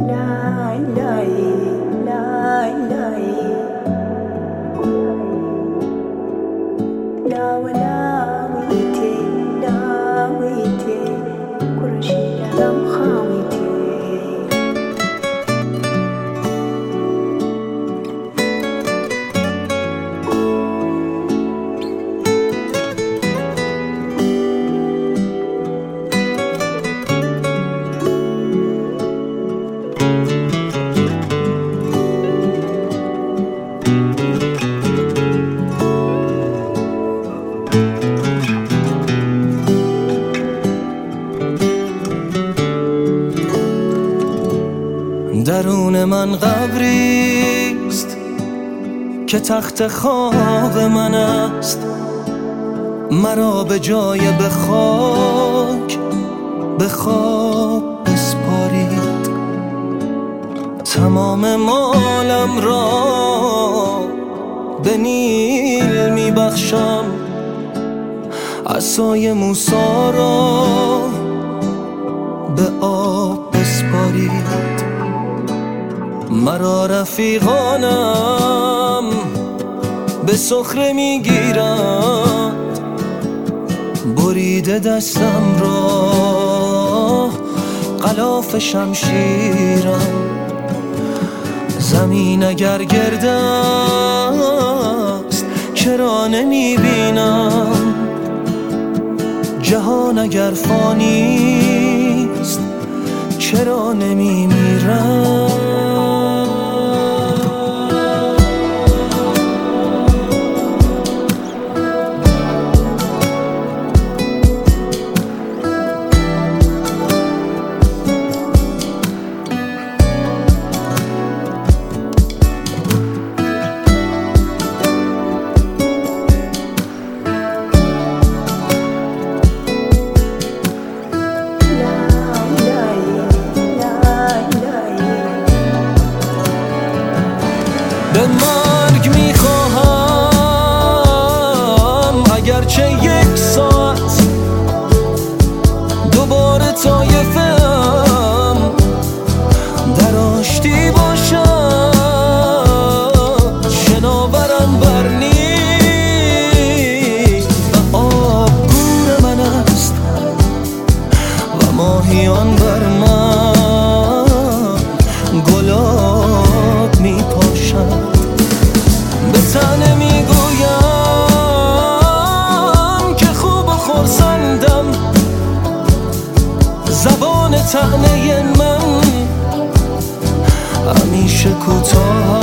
درون من قبریست که تخت خواب من است، مرا به جای به خواب بسپارید. تمام مالم را به نیل می بخشم، عصای موسی را به آب بسپارید. مرا رفیقانم به سخره میگیرند، بریده دستم را غلاف شمشیرم. زمین اگر گرد است چرا نمیبینم، جهان اگر فانیست چرا نمیمیرم. به مرگ میخواهم اگرچه یک ساعت دوباره طایفم در آشتی باشم، شناورم بر نیل و آب گور من است و ماهیان بر من گلاب میپاشند. به تنه میگویم که خوب و خرسندم، زبان طعنه من همیشه کوتاه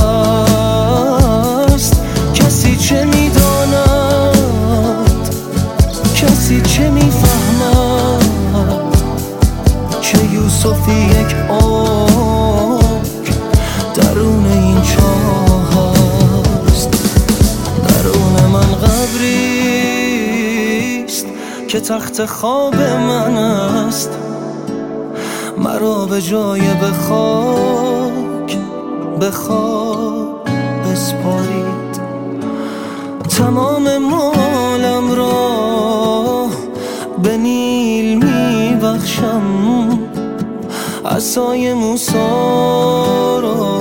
است. کسی چه میداند، کسی چه میفهمد، چه یوسفی یک عمر درون این چاه است. درون من قبریست که تخت خواب من است، مرا به جای به خواب بسپارید. تمام مالم را به نیل می بخشم، عصای موسی را